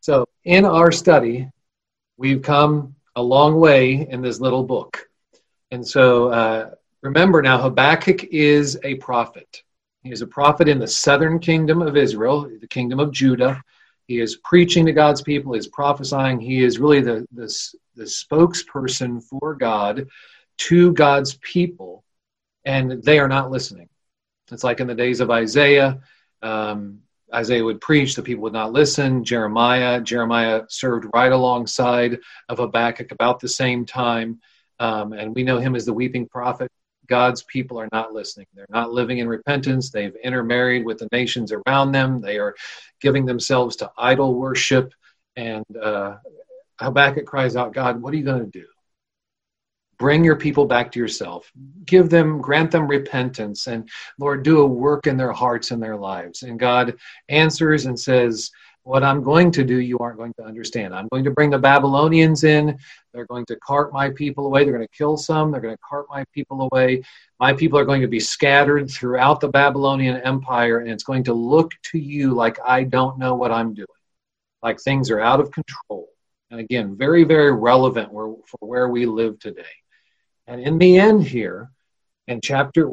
So in our study, we've come a long way in this little book. And so remember now, Habakkuk is a prophet. He is a prophet in the southern kingdom of Israel, the kingdom of Judah. He is preaching to God's people. He is prophesying. He is really the spokesperson for God to God's people, and they are not listening. It's like in the days of Isaiah. Isaiah would preach, the people would not listen. Jeremiah served right alongside of Habakkuk about the same time, and we know him as the weeping prophet. God's people are not listening. They're not living in repentance. They've intermarried with the nations around them. They are giving themselves to idol worship. And Habakkuk cries out, God, what are you going to do? Bring your people back to yourself. Grant them repentance. And Lord, do a work in their hearts and their lives. And God answers and says, what I'm going to do, you aren't going to understand. I'm going to bring the Babylonians in. They're going to cart my people away. They're going to kill some. They're going to cart my people away. My people are going to be scattered throughout the Babylonian Empire, and it's going to look to you like I don't know what I'm doing, like things are out of control. And again, very, very relevant for where we live today. And in the end here, in chapter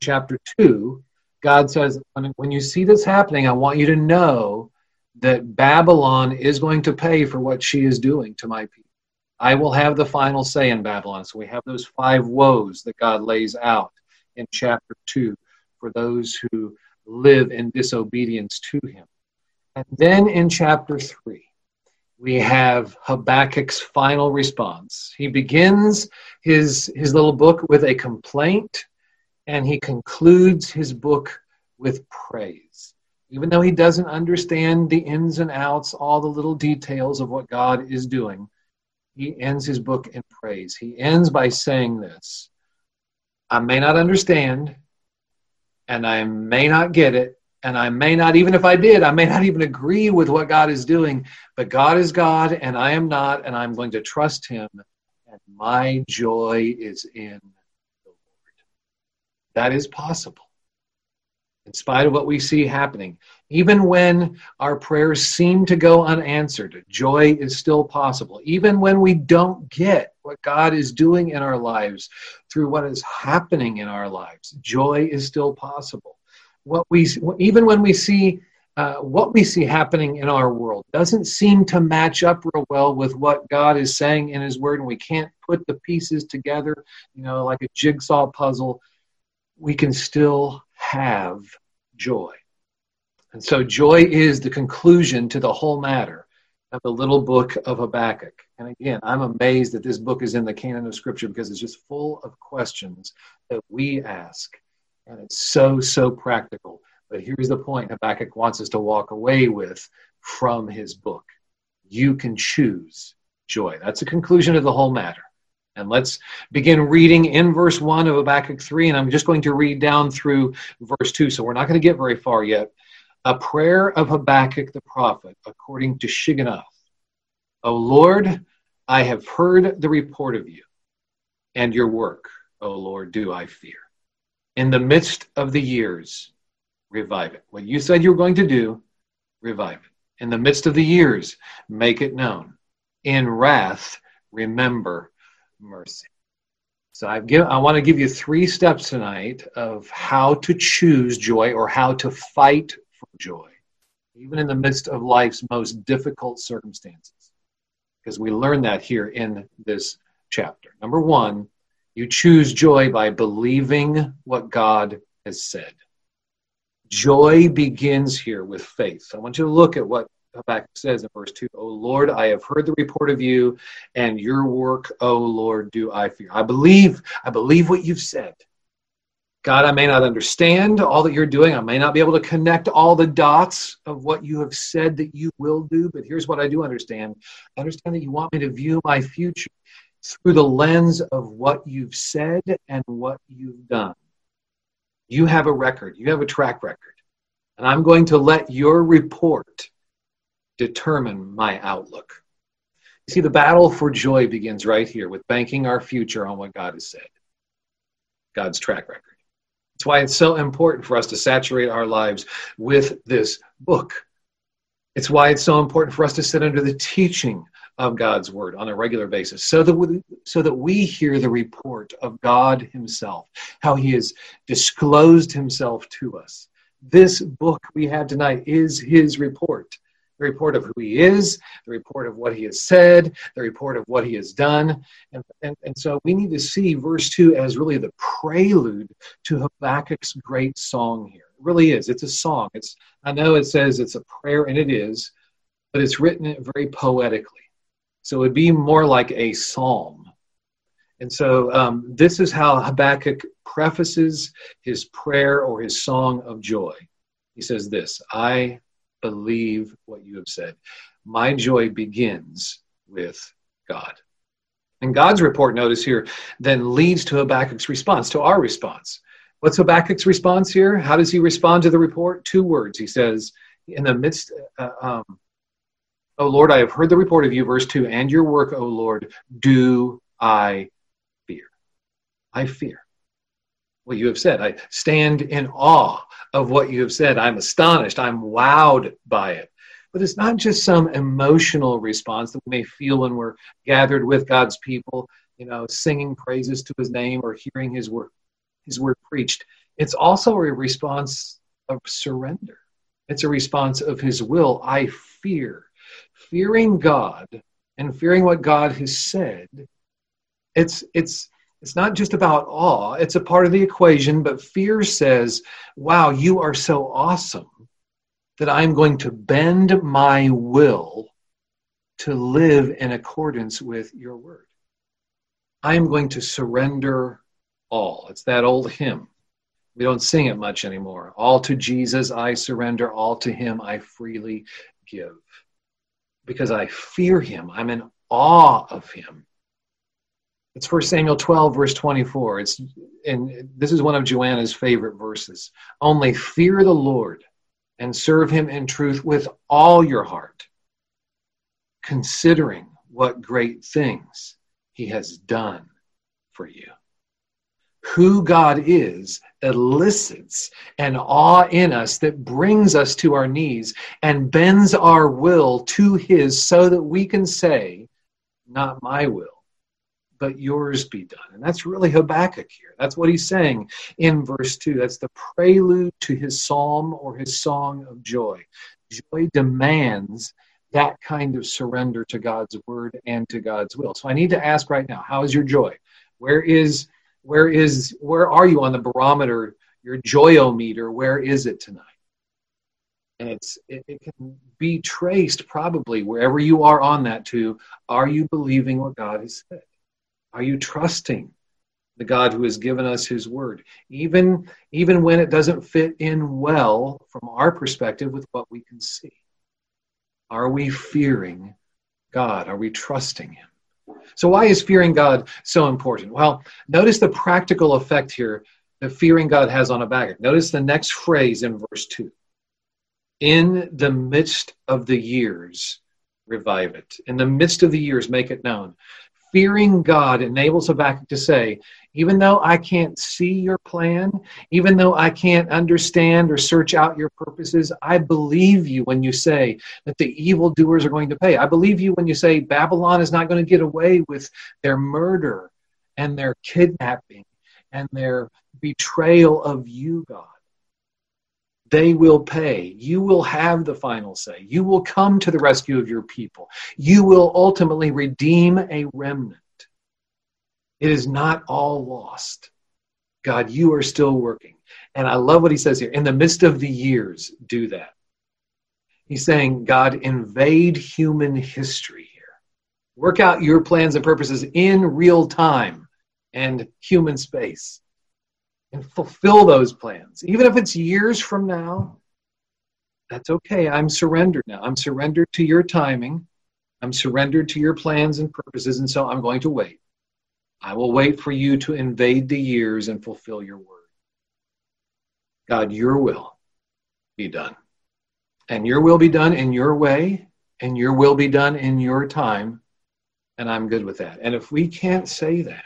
2, God says, when you see this happening, I want you to know that Babylon is going to pay for what she is doing to my people. I will have the final say in Babylon. So we have those 5 woes that God lays out in chapter 2 for those who live in disobedience to him. And then in chapter 3, we have Habakkuk's final response. He begins his little book with a complaint, and he concludes his book with praise. Even though he doesn't understand the ins and outs, all the little details of what God is doing, he ends his book in praise. He ends by saying this: I may not understand, and I may not get it, and I may not, even if I did, I may not even agree with what God is doing, but God is God, and I am not, and I'm going to trust him, and my joy is in the Lord. That is possible. In spite of what we see happening, even when our prayers seem to go unanswered, joy is still possible. Even when we don't get what God is doing in our lives through what is happening in our lives, joy is still possible. Even when we see what we see happening in our world doesn't seem to match up real well with what God is saying in his word, and we can't put the pieces together, like a jigsaw puzzle, we can still have joy. And so joy is the conclusion to the whole matter of the little book of Habakkuk. And again, I'm amazed that this book is in the canon of Scripture, because it's just full of questions that we ask. And it's so, so practical. But here's the point Habakkuk wants us to walk away with from his book. You can choose joy. That's the conclusion of the whole matter. And let's begin reading in verse 1 of Habakkuk 3, and I'm just going to read down through verse 2, so we're not going to get very far yet. A prayer of Habakkuk the prophet, according to Shigionoth. O Lord, I have heard the report of you, and your work, O Lord, do I fear. In the midst of the years, revive it. What you said you were going to do, revive it. In the midst of the years, make it known. In wrath, remember mercy. So I want to give you 3 steps tonight of how to choose joy, or how to fight for joy, even in the midst of life's most difficult circumstances, because we learn that here in this chapter. Number 1, you choose joy by believing what God has said. Joy begins here with faith. I want you to look at what Habakkuk says in verse 2, O Lord, I have heard the report of you, and your work, O Lord, do I fear. I believe what you've said. God, I may not understand all that you're doing. I may not be able to connect all the dots of what you have said that you will do, but here's what I do understand. I understand that you want me to view my future through the lens of what you've said and what you've done. You have a record. You have a track record. And I'm going to let your report determine my outlook. You see, the battle for joy begins right here with banking our future on what God has said, God's track record. That's why it's so important for us to saturate our lives with this book. It's why it's so important for us to sit under the teaching of God's word on a regular basis, so that we hear the report of God himself, how he has disclosed himself to us. This book we have tonight is his report. The report of who he is, the report of what he has said, the report of what he has done. And so we need to see verse 2 as really the prelude to Habakkuk's great song here. It really is. It's a song. I know it says it's a prayer, and it is, but it's written very poetically. So it would be more like a psalm. And so this is how Habakkuk prefaces his prayer or his song of joy. He says this: I believe what you have said. My joy begins with God. And God's report, notice here, then leads to Habakkuk's response, to our response. What's Habakkuk's response here? How does he respond to the report? 2 words. He says, in the midst, O Lord, I have heard the report of you, verse 2, and your work, O Lord, do I fear. I fear what you have said. I stand in awe of what you have said. I'm astonished. I'm wowed by it. But it's not just some emotional response that we may feel when we're gathered with God's people, singing praises to his name or hearing his word preached. It's also a response of surrender. It's a response of his will. I fear. Fearing God and fearing what God has said, it's not just about awe. It's a part of the equation, but fear says, wow, you are so awesome that I'm going to bend my will to live in accordance with your word. I am going to surrender all. It's that old hymn. We don't sing it much anymore. All to Jesus I surrender, all to him I freely give. Because I fear him. I'm in awe of him. It's 1 Samuel 12, verse 24. And this is one of Joanna's favorite verses. Only fear the Lord and serve him in truth with all your heart, considering what great things he has done for you. Who God is elicits an awe in us that brings us to our knees and bends our will to his, so that we can say, not my will, but yours be done. And that's really Habakkuk here. That's what he's saying in verse 2. That's the prelude to his psalm or his song of joy. Joy demands that kind of surrender to God's word and to God's will. So I need to ask right now, how is your joy? Where are you on the barometer, your joyometer? Where is it tonight? And it can be traced probably wherever you are on that to, are you believing what God has said? Are you trusting the God who has given us his word? Even when it doesn't fit in well from our perspective with what we can see. Are we fearing God? Are we trusting him? So why is fearing God so important? Well, notice the practical effect here that fearing God has on Habakkuk. Notice the next phrase in verse 2. In the midst of the years, revive it. In the midst of the years, make it known. Fearing God enables Habakkuk to say, even though I can't see your plan, even though I can't understand or search out your purposes, I believe you when you say that the evildoers are going to pay. I believe you when you say Babylon is not going to get away with their murder and their kidnapping and their betrayal of you, God. They will pay. You will have the final say. You will come to the rescue of your people. You will ultimately redeem a remnant. It is not all lost. God, you are still working. And I love what he says here. In the midst of the years, do that. He's saying, God, invade human history here. Work out your plans and purposes in real time and human space. And fulfill those plans. Even if it's years from now, that's okay. I'm surrendered now. I'm surrendered to your timing. I'm surrendered to your plans and purposes, and so I'm going to wait. I will wait for you to invade the years and fulfill your word. God, your will be done. And your will be done in your way, and your will be done in your time, and I'm good with that. And if we can't say that,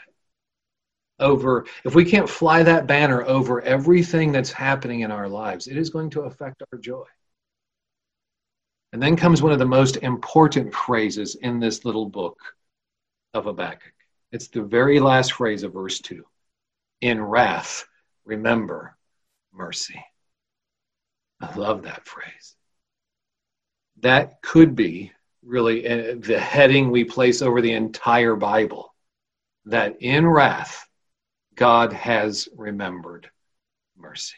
if we can't fly that banner over everything that's happening in our lives, it is going to affect our joy. And then comes one of the most important phrases in this little book of Habakkuk. It's the very last phrase of verse 2. In wrath, remember mercy. I love that phrase. That could be really the heading we place over the entire Bible, that in wrath, God has remembered mercy.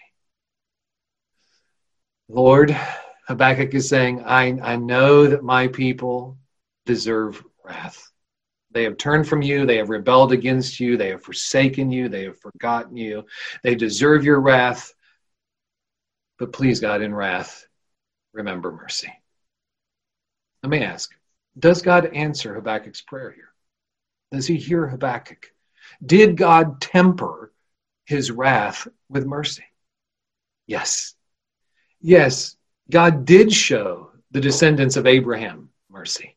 Lord, Habakkuk is saying, I know that my people deserve wrath. They have turned from you. They have rebelled against you. They have forsaken you. They have forgotten you. They deserve your wrath. But please, God, in wrath, remember mercy. Let me ask, does God answer Habakkuk's prayer here? Does he hear Habakkuk? Did God temper his wrath with mercy? Yes. Yes, God did show the descendants of Abraham mercy.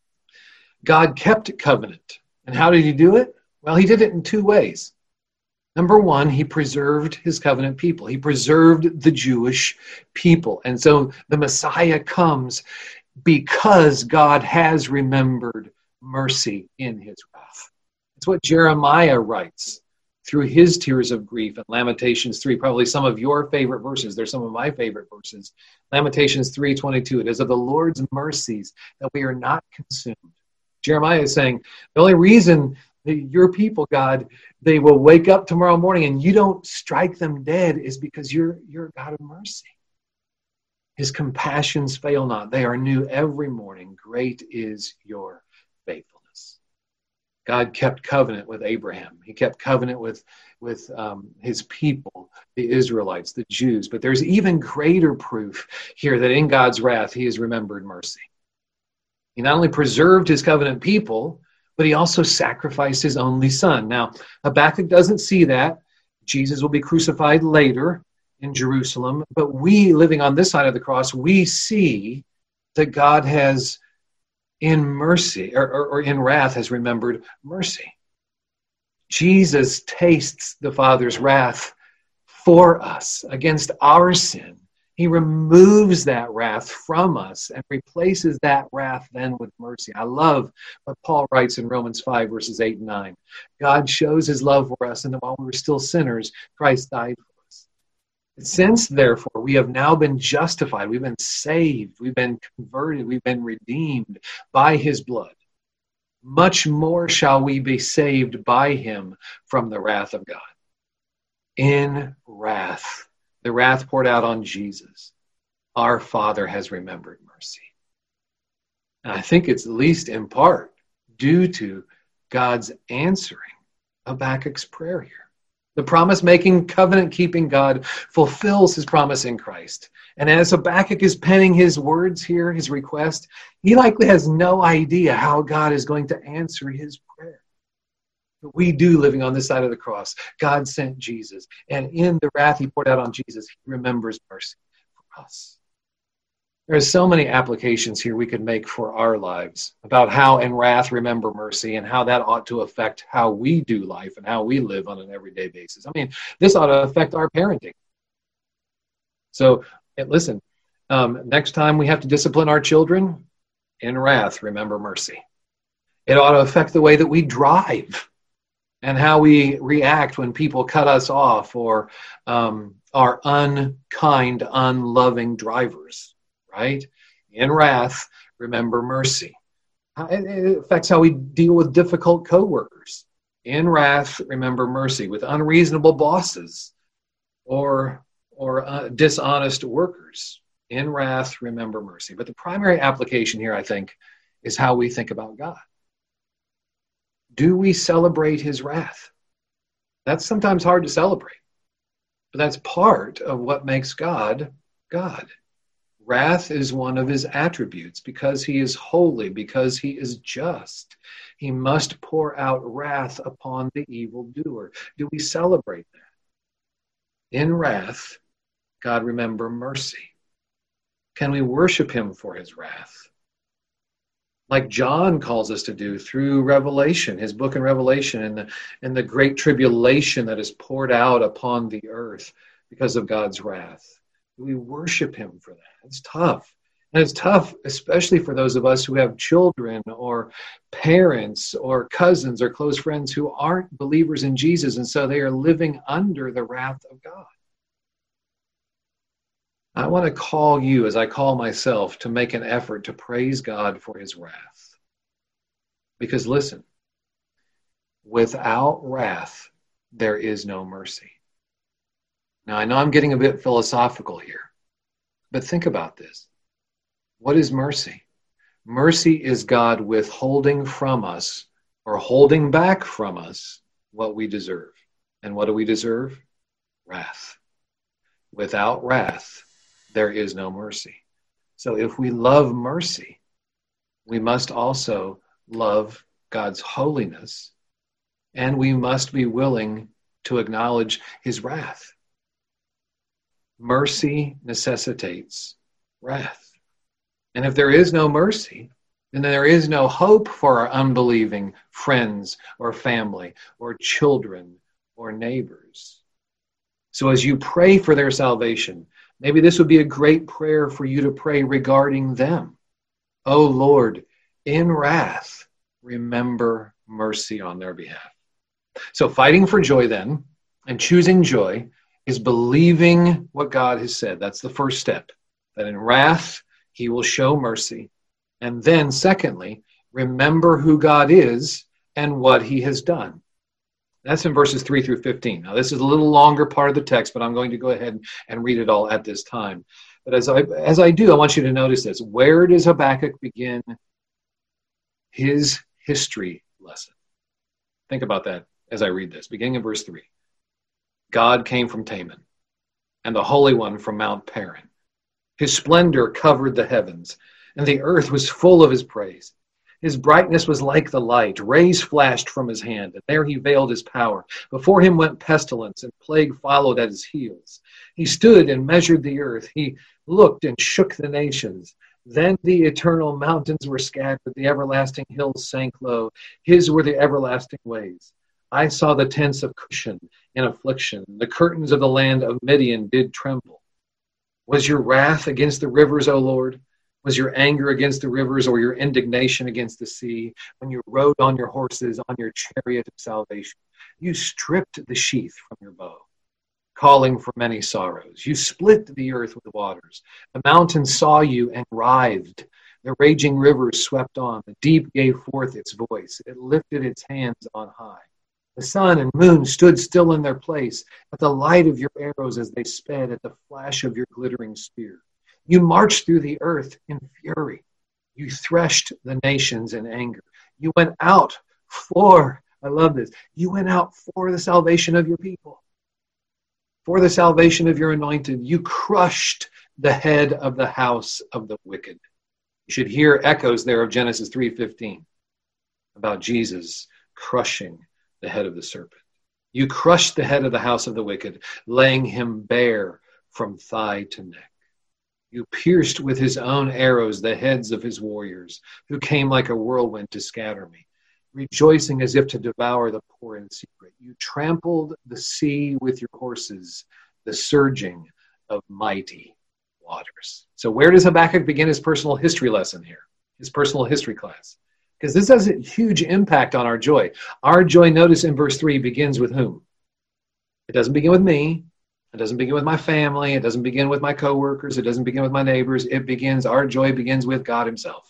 God kept covenant. And how did he do it? Well, he did it in two ways. Number one, he preserved his covenant people. He preserved the Jewish people. And so the Messiah comes because God has remembered mercy in his wrath. It's what Jeremiah writes through his tears of grief in Lamentations 3, probably some of your favorite verses. They're some of my favorite verses. Lamentations 3:22, it is of the Lord's mercies that we are not consumed. Jeremiah is saying, the only reason that your people, God, they will wake up tomorrow morning and you don't strike them dead is because you're a God of mercy. His compassions fail not. They are new every morning. Great is your faithfulness. God kept covenant with Abraham. He kept covenant with his people, the Israelites, the Jews. But there's even greater proof here that in God's wrath, he has remembered mercy. He not only preserved his covenant people, but he also sacrificed his only son. Now, Habakkuk doesn't see that. Jesus will be crucified later in Jerusalem. But we, living on this side of the cross, we see that God has, in mercy, or in wrath, has remembered mercy. Jesus tastes the Father's wrath for us against our sin. He removes that wrath from us and replaces that wrath then with mercy. I love what Paul writes in Romans 5, verses 8 and 9. God shows his love for us, and that while we were still sinners, Christ died for us. Since, therefore, we have now been justified, we've been saved, we've been converted, we've been redeemed by his blood, much more shall we be saved by him from the wrath of God. In wrath, the wrath poured out on Jesus, our Father has remembered mercy. And I think it's at least in part due to God's answering Habakkuk's prayer here. The promise-making, covenant-keeping God fulfills his promise in Christ. And as Habakkuk is penning his words here, his request, he likely has no idea how God is going to answer his prayer. But we do, living on this side of the cross. God sent Jesus. And in the wrath he poured out on Jesus, he remembers mercy for us. There are so many applications here we could make for our lives about how in wrath remember mercy and how that ought to affect how we do life and how we live on an everyday basis. I mean, this ought to affect our parenting. So, listen, next time we have to discipline our children, in wrath, remember mercy. It ought to affect the way that we drive and how we react when people cut us off or are unkind, unloving drivers. Right? In wrath, remember mercy. It affects how we deal with difficult coworkers. In wrath, remember mercy. With unreasonable bosses or dishonest workers. In wrath, remember mercy. But the primary application here, I think, is how we think about God. Do we celebrate his wrath? That's sometimes hard to celebrate. But that's part of what makes God, God. Wrath is one of his attributes. Because he is holy, because he is just, he must pour out wrath upon the evildoer. Do we celebrate that? In wrath, God, remember mercy. Can we worship him for his wrath? Like John calls us to do through Revelation, his book in Revelation, and the great tribulation that is poured out upon the earth because of God's wrath. We worship him for that. It's tough. And it's tough, especially for those of us who have children or parents or cousins or close friends who aren't believers in Jesus, and so they are living under the wrath of God. I want to call you, as I call myself, to make an effort to praise God for his wrath. Because listen, without wrath, there is no mercy. Now, I know I'm getting a bit philosophical here, but think about this. What is mercy? Mercy is God withholding from us or holding back from us what we deserve. And what do we deserve? Wrath. Without wrath, there is no mercy. So if we love mercy, we must also love God's holiness, and we must be willing to acknowledge his wrath. Mercy necessitates wrath. And if there is no mercy, then there is no hope for our unbelieving friends or family or children or neighbors. So as you pray for their salvation, maybe this would be a great prayer for you to pray regarding them. Oh Lord, in wrath, remember mercy on their behalf. So fighting for joy then, and choosing joy, is believing what God has said. That's the first step, that in wrath, he will show mercy. And then secondly, remember who God is and what he has done. That's in verses 3 through 15. Now, this is a little longer part of the text, but I'm going to go ahead and read it all at this time. But as I do, I want you to notice this. Where does Habakkuk begin his history lesson? Think about that as I read this, beginning in verse 3. God came from Teman, and the Holy One from Mount Paran. His splendor covered the heavens, and the earth was full of his praise. His brightness was like the light. Rays flashed from his hand, and there he veiled his power. Before him went pestilence, and plague followed at his heels. He stood and measured the earth. He looked and shook the nations. Then the eternal mountains were scattered. The everlasting hills sank low. His were the everlasting ways. I saw the tents of Cushan in affliction. The curtains of the land of Midian did tremble. Was your wrath against the rivers, O Lord? Was your anger against the rivers, or your indignation against the sea, when you rode on your horses, on your chariot of salvation? You stripped the sheath from your bow, calling for many sorrows. You split the earth with waters. The mountains saw you and writhed. The raging rivers swept on. The deep gave forth its voice. It lifted its hands on high. The sun and moon stood still in their place at the light of your arrows as they sped, at the flash of your glittering spear. You marched through the earth in fury. You threshed the nations in anger. You went out I love this, you went out for the salvation of your people, for the salvation of your anointed. You crushed the head of the house of the wicked. You should hear echoes there of Genesis 3:15 about Jesus crushing the head of the serpent. You crushed the head of the house of the wicked, laying him bare from thigh to neck. You pierced with his own arrows the heads of his warriors, who came like a whirlwind to scatter me, rejoicing as if to devour the poor in secret. You trampled the sea with your horses, the surging of mighty waters. So where does Habakkuk begin his personal history lesson here, his personal history class? Because this has a huge impact on our joy. Our joy, notice in verse 3, begins with whom? It doesn't begin with me. It doesn't begin with my family. It doesn't begin with my coworkers. It doesn't begin with my neighbors. Our joy begins with God himself.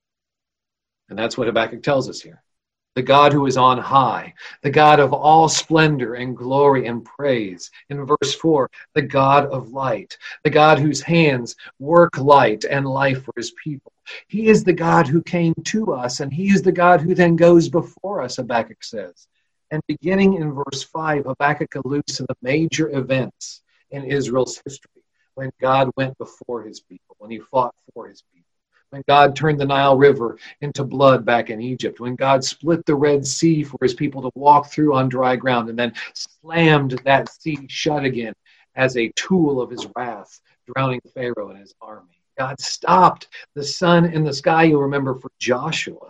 And that's what Habakkuk tells us here. The God who is on high, the God of all splendor and glory and praise. In verse 4, the God of light, the God whose hands work light and life for his people. He is the God who came to us, and he is the God who then goes before us, Habakkuk says. And beginning in verse 5, Habakkuk alludes to the major events in Israel's history, when God went before his people, when he fought for his people, when God turned the Nile River into blood back in Egypt, when God split the Red Sea for his people to walk through on dry ground, and then slammed that sea shut again as a tool of his wrath, drowning Pharaoh and his army. God stopped the sun in the sky, you'll remember, for Joshua,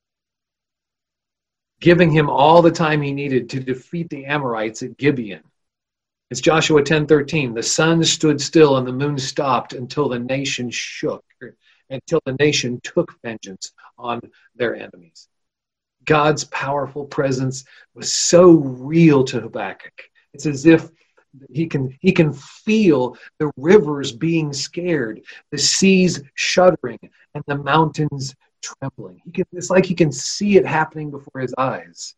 giving him all the time he needed to defeat the Amorites at Gibeon. It's Joshua 10:13. The sun stood still and the moon stopped until the nation shook. until the nation took vengeance on their enemies. God's powerful presence was so real to Habakkuk. It's as if he can feel the rivers being scared, the seas shuddering, and the mountains trembling. It's like he can see it happening before his eyes.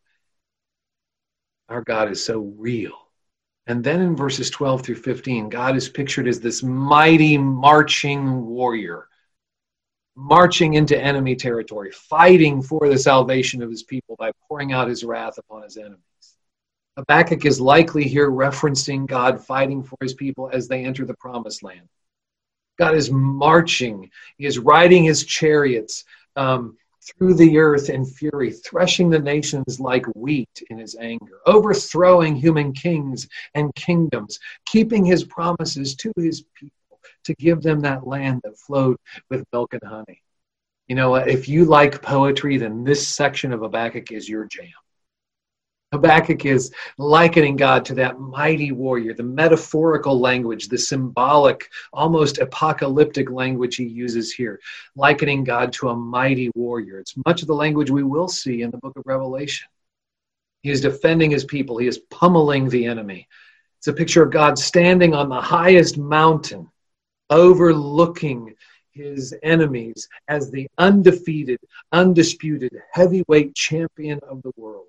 Our God is so real. And then in verses 12 through 15, God is pictured as this mighty marching warrior, marching into enemy territory, fighting for the salvation of his people by pouring out his wrath upon his enemies. Habakkuk is likely here referencing God fighting for his people as they enter the promised land. God is marching. He is riding his chariots through the earth in fury, threshing the nations like wheat in his anger, overthrowing human kings and kingdoms, keeping his promises to his people to give them that land that flowed with milk and honey. You know, if you like poetry, then this section of Habakkuk is your jam. Habakkuk is likening God to that mighty warrior, the metaphorical language, the symbolic, almost apocalyptic language he uses here, likening God to a mighty warrior. It's much of the language we will see in the book of Revelation. He is defending his people. He is pummeling the enemy. It's a picture of God standing on the highest mountain, overlooking his enemies as the undefeated, undisputed, heavyweight champion of the world.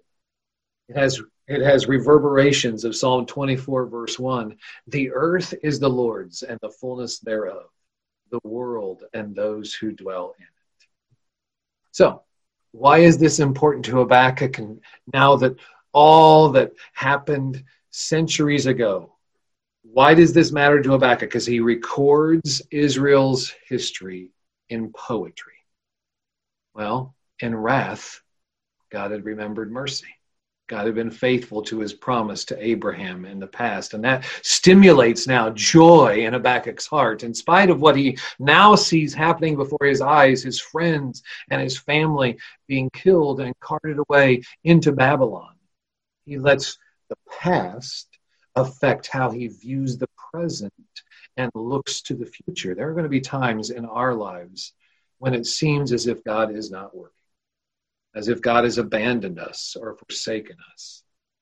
It has reverberations of Psalm 24, verse 1. The earth is the Lord's and the fullness thereof, the world and those who dwell in it. So, why is this important to Habakkuk? And now that all that happened centuries ago, why does this matter to Habakkuk? Because he records Israel's history in poetry. Well, in wrath, God had remembered mercy. God had been faithful to his promise to Abraham in the past. And that stimulates now joy in Habakkuk's heart. In spite of what he now sees happening before his eyes, his friends and his family being killed and carted away into Babylon, he lets the past affect how he views the present and looks to the future. There are going to be times in our lives when it seems as if God is not working, as if God has abandoned us or forsaken us.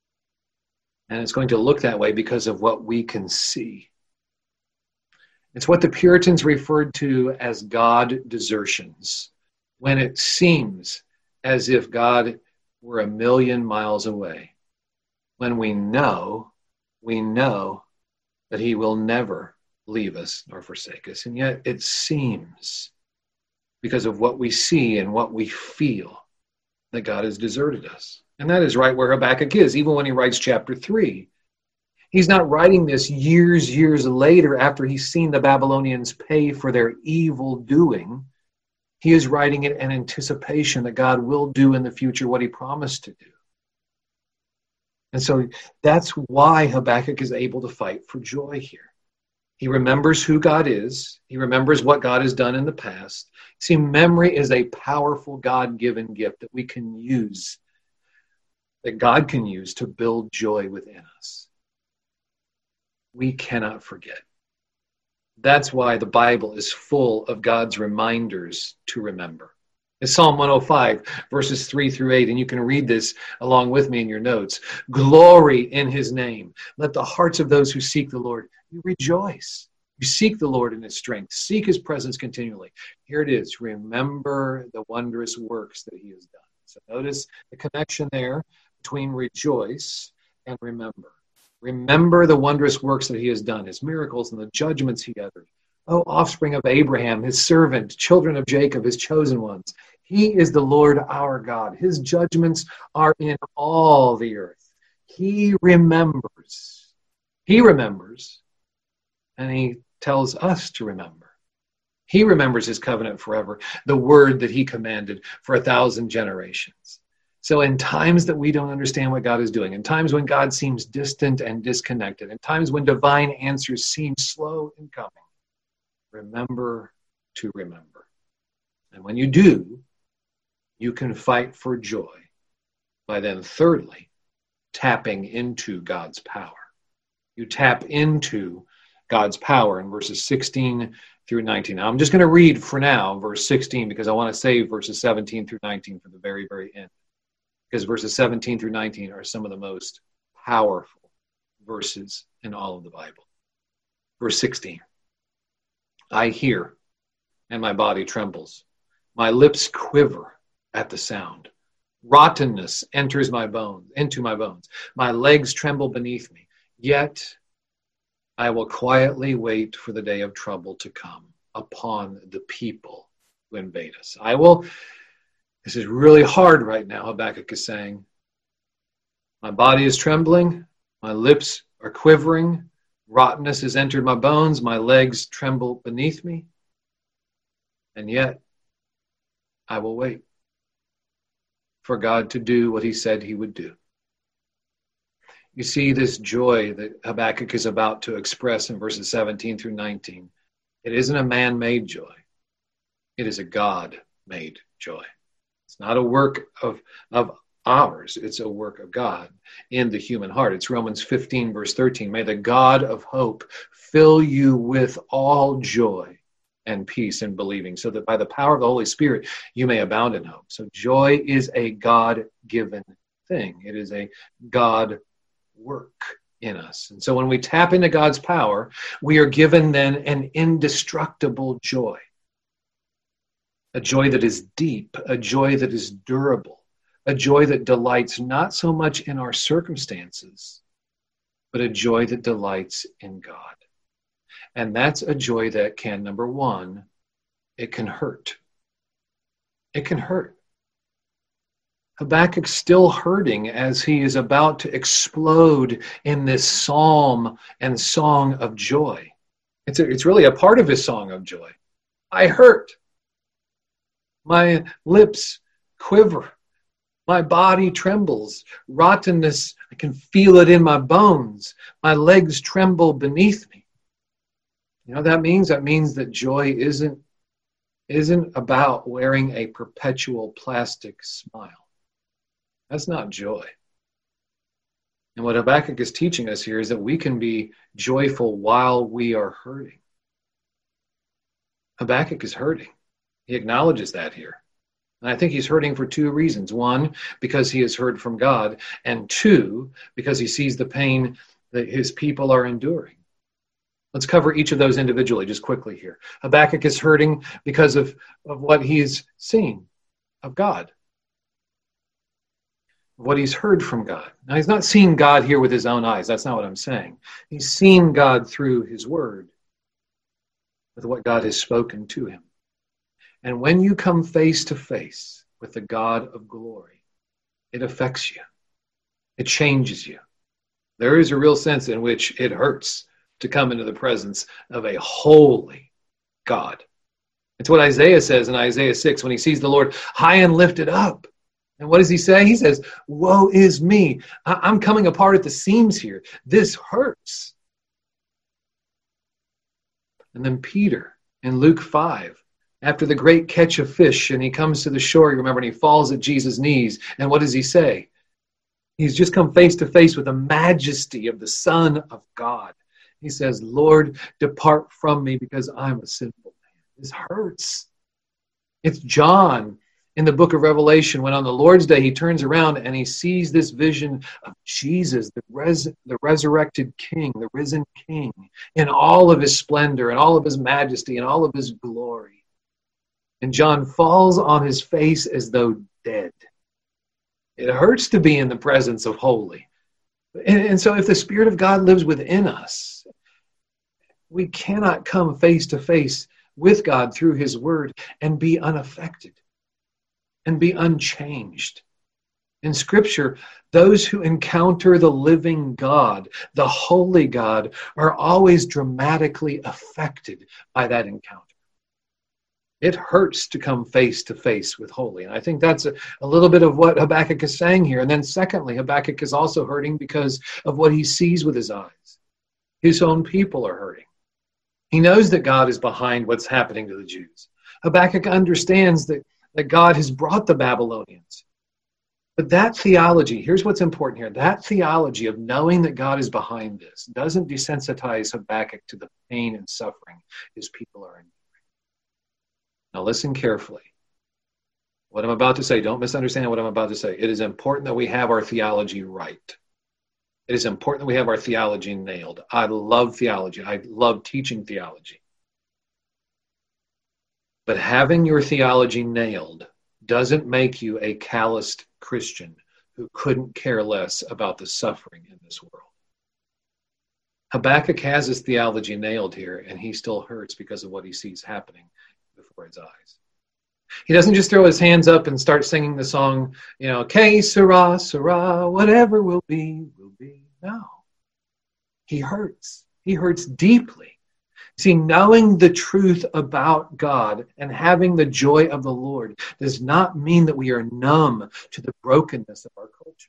And it's going to look that way because of what we can see. It's what the Puritans referred to as God desertions, when it seems as if God were a million miles away, when we know that he will never leave us nor forsake us. And yet it seems, because of what we see and what we feel, that God has deserted us. And that is right where Habakkuk is, even when he writes chapter 3. He's not writing this years later after he's seen the Babylonians pay for their evil doing. He is writing it in anticipation that God will do in the future what he promised to do. And so that's why Habakkuk is able to fight for joy here. He remembers who God is. He remembers what God has done in the past. See, memory is a powerful God-given gift that we can use, that God can use to build joy within us. We cannot forget. That's why the Bible is full of God's reminders to remember. It's Psalm 105, verses 3 through 8, and you can read this along with me in your notes. Glory in his name. Let the hearts of those who seek the Lord rejoice. You seek the Lord in his strength. Seek his presence continually. Here it is. Remember the wondrous works that he has done. So notice the connection there between rejoice and remember. Remember the wondrous works that he has done, his miracles and the judgments he uttered. O offspring of Abraham, his servant, children of Jacob, his chosen ones. He is the Lord our God. His judgments are in all the earth. He remembers. He remembers. And he tells us to remember. He remembers his covenant forever, the word that he commanded for 1,000 generations. So in times that we don't understand what God is doing, in times when God seems distant and disconnected, in times when divine answers seem slow in coming, remember to remember. And when you do, you can fight for joy by then, thirdly, tapping into God's power. You tap into God's power in verses 16 through 19. Now, I'm just going to read for now verse 16 because I want to save verses 17 through 19 for the very, very end. Because verses 17 through 19 are some of the most powerful verses in all of the Bible. Verse 16. I hear, and my body trembles. My lips quiver at the sound. Rottenness enters into my bones. My legs tremble beneath me. Yet I will quietly wait for the day of trouble to come upon the people who invade us. This is really hard right now, Habakkuk is saying. My body is trembling. My lips are quivering. Rottenness has entered my bones. My legs tremble beneath me. And yet I will wait for God to do what he said he would do. You see this joy that Habakkuk is about to express in verses 17 through 19. It isn't a man-made joy. It is a God-made joy. It's not a work of ours. It's a work of God in the human heart. It's Romans 15, verse 13. May the God of hope fill you with all joy and peace in believing, so that by the power of the Holy Spirit you may abound in hope. So joy is a God-given thing. It is a God work in us. And so when we tap into God's power, we are given then an indestructible joy. A joy that is deep, a joy that is durable, a joy that delights not so much in our circumstances, but a joy that delights in God. And that's a joy that can, number one, it can hurt. It can hurt. Habakkuk's still hurting as he is about to explode in this psalm and song of joy. It's really a part of his song of joy. I hurt. My lips quiver. My body trembles. Rottenness, I can feel it in my bones. My legs tremble beneath me. You know what that means? That means that joy isn't about wearing a perpetual plastic smile. That's not joy. And what Habakkuk is teaching us here is that we can be joyful while we are hurting. Habakkuk is hurting. He acknowledges that here. And I think he's hurting for two reasons. One, because he has heard from God. And two, because he sees the pain that his people are enduring. Let's cover each of those individually just quickly here. Habakkuk is hurting because of what he's seen of God, what he's heard from God. Now, he's not seen God here with his own eyes. That's not what I'm saying. He's seen God through his word, with what God has spoken to him. And when you come face to face with the God of glory, it affects you. It changes you. There is a real sense in which it hurts to come into the presence of a holy God. It's what Isaiah says in Isaiah 6 when he sees the Lord high and lifted up. And what does he say? He says, woe is me. I'm coming apart at the seams here. This hurts. And then Peter in Luke 5, after the great catch of fish, and he comes to the shore, you remember, and he falls at Jesus' knees. And what does he say? He's just come face to face with the majesty of the Son of God. He says, Lord, depart from me because I'm a sinful man. This hurts. It's John in the book of Revelation when on the Lord's day he turns around and he sees this vision of Jesus, the resurrected King, the risen King, in all of his splendor and all of his majesty and all of his glory. And John falls on his face as though dead. It hurts to be in the presence of holy. And so if the Spirit of God lives within us, we cannot come face to face with God through his word and be unaffected and be unchanged. In Scripture, those who encounter the living God, the holy God, are always dramatically affected by that encounter. It hurts to come face to face with holy. And I think that's a little bit of what Habakkuk is saying here. And then secondly, Habakkuk is also hurting because of what he sees with his eyes. His own people are hurting. He knows that God is behind what's happening to the Jews. Habakkuk understands that God has brought the Babylonians. But that theology, here's what's important here. That theology of knowing that God is behind this doesn't desensitize Habakkuk to the pain and suffering his people are in. Now listen carefully. What I'm about to say, don't misunderstand what I'm about to say. It is important that we have our theology right. It is important that we have our theology nailed. I love theology. I love teaching theology. But having your theology nailed doesn't make you a calloused Christian who couldn't care less about the suffering in this world. Habakkuk has his theology nailed here, and he still hurts because of what he sees happening before his eyes. He doesn't just throw his hands up and start singing the song, Que sera, sera, whatever will be, will be. No. He hurts. He hurts deeply. See, knowing the truth about God and having the joy of the Lord does not mean that we are numb to the brokenness of our culture.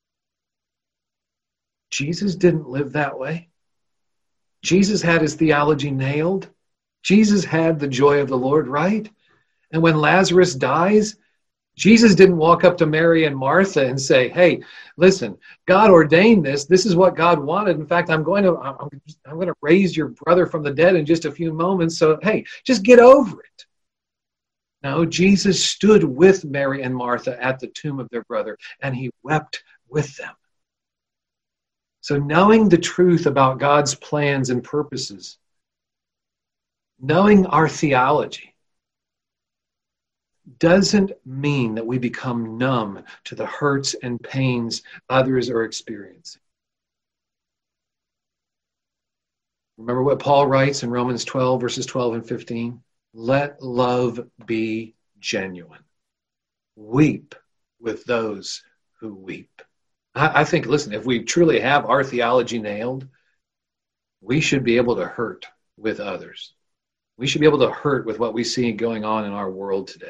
Jesus didn't live that way. Jesus had his theology nailed. Jesus had the joy of the Lord, right? And when Lazarus dies, Jesus didn't walk up to Mary and Martha and say, hey, listen, God ordained this. This is what God wanted. In fact, I'm going to raise your brother from the dead in just a few moments. So, hey, just get over it. No, Jesus stood with Mary and Martha at the tomb of their brother, and he wept with them. So knowing the truth about God's plans and purposes, knowing our theology, doesn't mean that we become numb to the hurts and pains others are experiencing. Remember what Paul writes in Romans 12, verses 12 and 15? Let love be genuine. Weep with those who weep. I think, listen, if we truly have our theology nailed, we should be able to hurt with others. We should be able to hurt with what we see going on in our world today.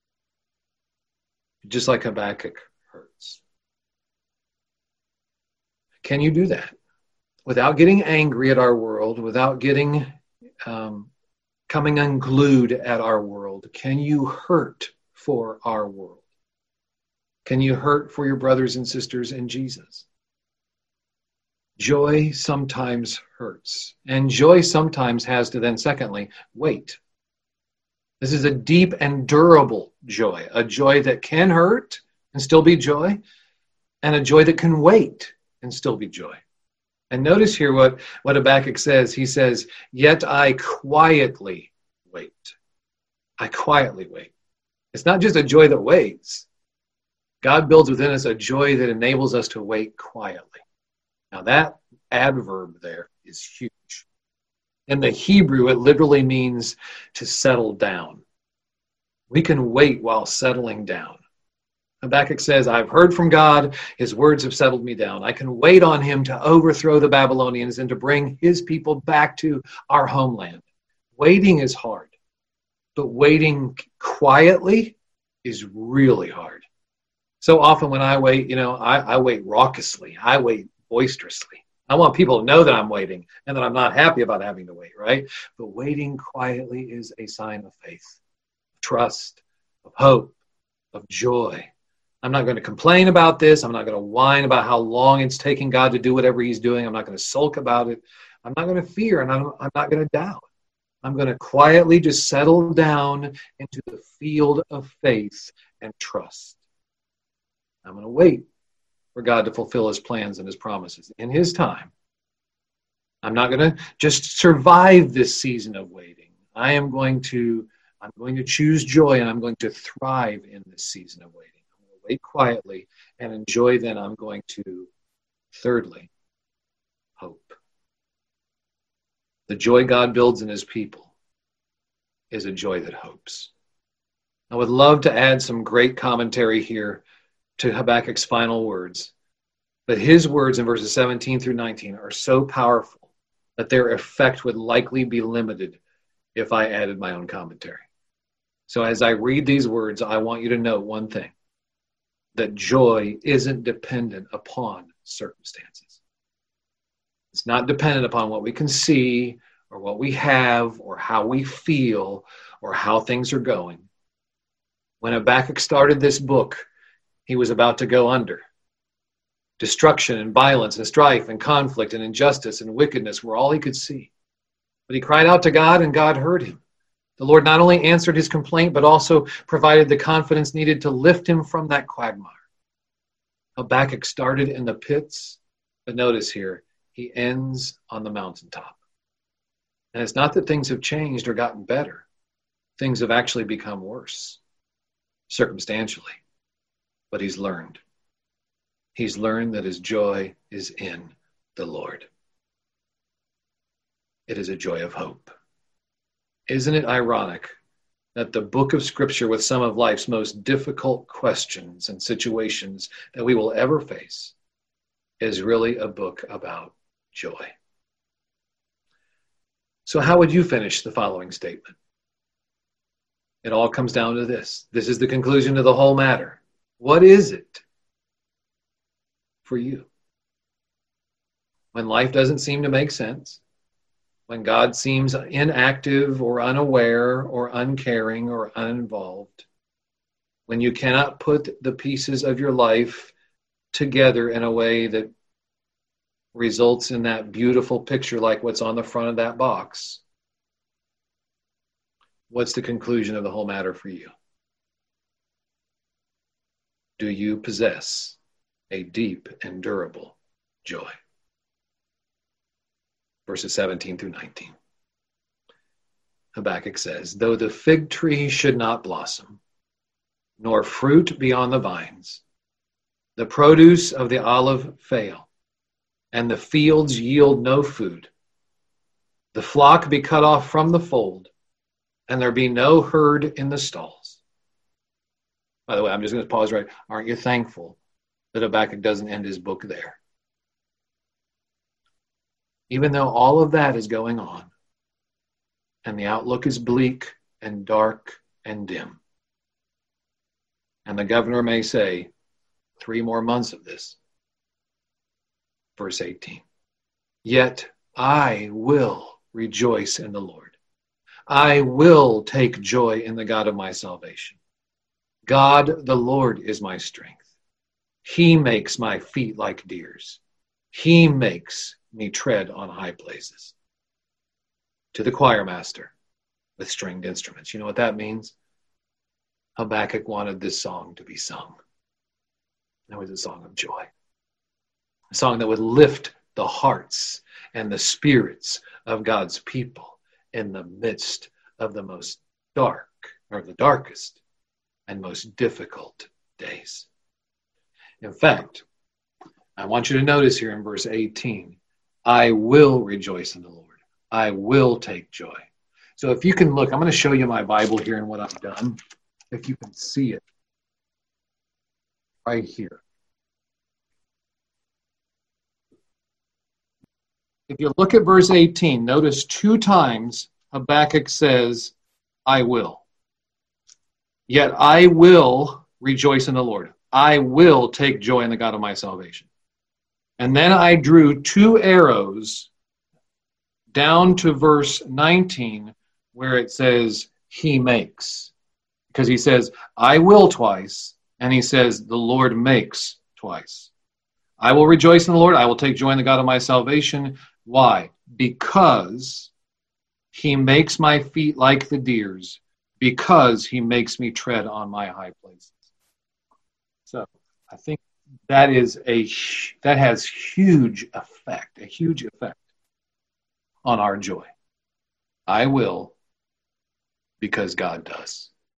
Just like Habakkuk hurts. Can you do that? Without getting angry at our world, without getting coming unglued at our world, can you hurt for our world? Can you hurt for your brothers and sisters in Jesus? Joy sometimes hurts. And joy sometimes has to then, secondly, wait. This is a deep and durable joy, a joy that can hurt and still be joy, and a joy that can wait and still be joy. And notice here what Habakkuk says. He says, yet I quietly wait. I quietly wait. It's not just a joy that waits. God builds within us a joy that enables us to wait quietly. Now that adverb there is huge. In the Hebrew, it literally means to settle down. We can wait while settling down. Habakkuk says, I've heard from God. His words have settled me down. I can wait on him to overthrow the Babylonians and to bring his people back to our homeland. Waiting is hard, but waiting quietly is really hard. So often when I wait, I wait raucously. I wait boisterously. I want people to know that I'm waiting and that I'm not happy about having to wait, right? But waiting quietly is a sign of faith, of trust, of hope, of joy. I'm not going to complain about this. I'm not going to whine about how long it's taking God to do whatever he's doing. I'm not going to sulk about it. I'm not going to fear, and I'm not going to doubt. I'm going to quietly just settle down into the field of faith and trust. I'm going to wait for God to fulfill his plans and his promises in his time. I'm not going to just survive this season of waiting. I'm going to choose joy, and I'm going to thrive in this season of waiting. I'm going to wait quietly and enjoy. Then I'm going to, thirdly, hope. The joy God builds in his people is a joy that hopes. I would love to add some great commentary here to Habakkuk's final words. But his words in verses 17 through 19 are so powerful that their effect would likely be limited if I added my own commentary. So as I read these words, I want you to know one thing, that joy isn't dependent upon circumstances. It's not dependent upon what we can see or what we have or how we feel or how things are going. When Habakkuk started this book, He was about to go under. Destruction and violence and strife and conflict and injustice and wickedness were all he could see. But he cried out to God, and God heard him. The Lord not only answered his complaint, but also provided the confidence needed to lift him from that quagmire. Habakkuk started in the pits, but notice here, he ends on the mountaintop. And it's not that things have changed or gotten better. Things have actually become worse, circumstantially. But he's learned. He's learned that his joy is in the Lord. It is a joy of hope. Isn't it ironic that the book of Scripture with some of life's most difficult questions and situations that we will ever face is really a book about joy? So how would you finish the following statement? It all comes down to this. This is the conclusion to the whole matter. What is it for you? When life doesn't seem to make sense, when God seems inactive or unaware or uncaring or uninvolved, when you cannot put the pieces of your life together in a way that results in that beautiful picture like what's on the front of that box, what's the conclusion of the whole matter for you? Do you possess a deep and durable joy? Verses 17 through 19. Habakkuk says, though the fig tree should not blossom, nor fruit be on the vines, the produce of the olive fail, and the fields yield no food, the flock be cut off from the fold, and there be no herd in the stalls. By the way, I'm just going to pause right. Aren't you thankful that Habakkuk doesn't end his book there? Even though all of that is going on, and the outlook is bleak and dark and dim, and the governor may say, 3 more months of this. Verse 18, yet I will rejoice in the Lord. I will take joy in the God of my salvation. God, the Lord, is my strength. He makes my feet like deer's. He makes me tread on high places. To the choir master with stringed instruments. You know what that means? Habakkuk wanted this song to be sung. It was a song of joy. A song that would lift the hearts and the spirits of God's people in the midst of the most dark, or the darkest and most difficult days. In fact, I want you to notice here in verse 18, I will rejoice in the Lord. I will take joy. So if you can look, I'm going to show you my Bible here and what I've done. If you can see it right here. If you look at verse 18, notice 2 times Habakkuk says, I will. Yet I will rejoice in the Lord. I will take joy in the God of my salvation. And then I drew 2 arrows down to verse 19 where it says, he makes. Because he says, I will twice, and he says, the Lord makes twice. I will rejoice in the Lord. I will take joy in the God of my salvation. Why? Because he makes my feet like the deer's, because he makes me tread on my high places. So I think that has huge effect on our joy. I will, because God does.